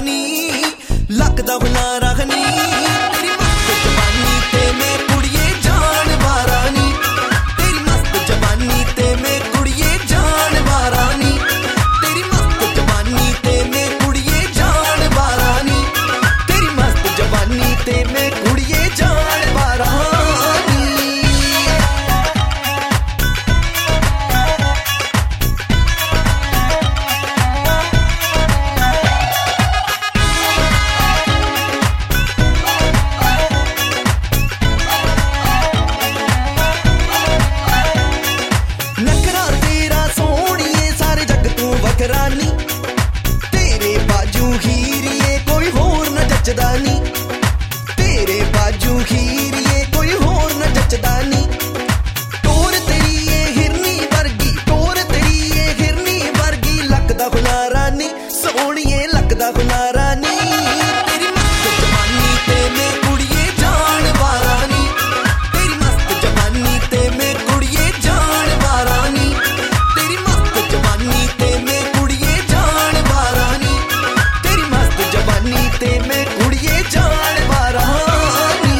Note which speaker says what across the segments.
Speaker 1: नी लगदा हुलारा नी तेरी मस्त जवानी ते मैं कुड़िए जान वारा नी तेरी मस्त जवानी ते मैं कुड़िए जान वारा नी तेरी मस्त जवानी ते मैं कुड़िए जान वारा नी तेरी मस्त जवानी ते मैं कुड़िए जान वारा नी। रानी तेरे बाजू हीरिए कोई होर न जचदा नी तेरे बाजू हीरिए कोई होर न जचदा नी टोर तेरी ये हिरनी वर्गी टोर तेरी ये हिरनी वर्गी लगदा हुलारा नी सोहणिए लगदा हुलारा नी तेरी मस्त जवानी ते मैं कुड़िए जान वारा नी तेरी मस्त जवानी ते मैं कुड़िए जान वारा नी तेरी मस्त जवानी ते मैं ते मैं कुड़िए जान वारा नी।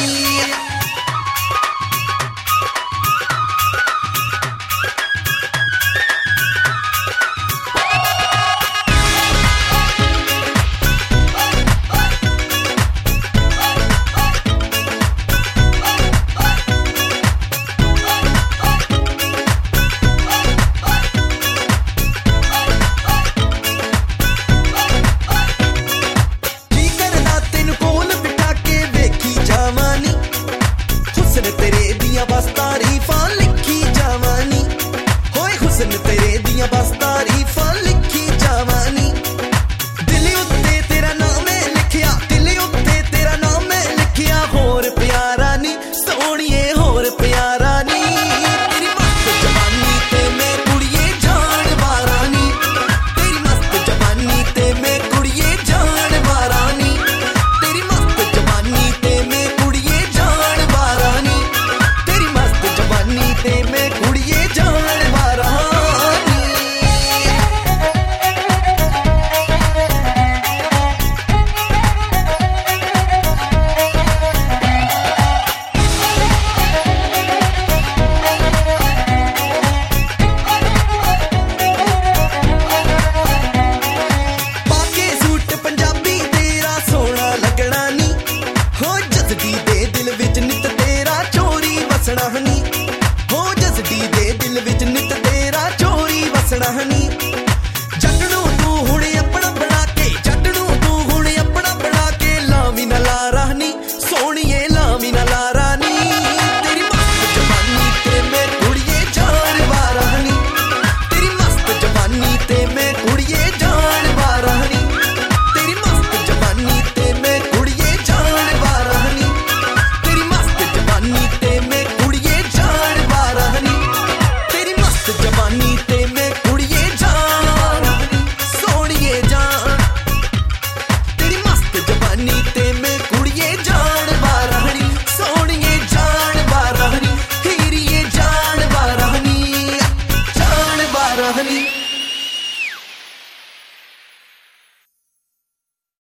Speaker 1: तेरे दियां बस तारीफां लिखी जावानी होए हुस्न तेरे दियां बस तारीफां लिखी जावानी दिल उत्ते तेरा नाम है लिखिया दिल उत्ते तेरा नाम है लिखिया होर प्यारा नी सोहणिए होर प्यारा नी तेरी मस्त जवानी ते मैं कुड़िए जान वारा नी तेरी मस्त जवानी ते मैं कुड़िए जान वारा नी तेरी मस्त जवानी ते मैं कुड़िए जान वारा नी तेरी मस्त जवानी ते मैं कुड़िए जान वारा नी। पाके सूट पंजाबी तेरा सोहना लगना नी हो जसदी दे दिल विच नित तेरा चोरी वसना नी हो जसदी दे दिल विच नित तेरा चोरी वसना नी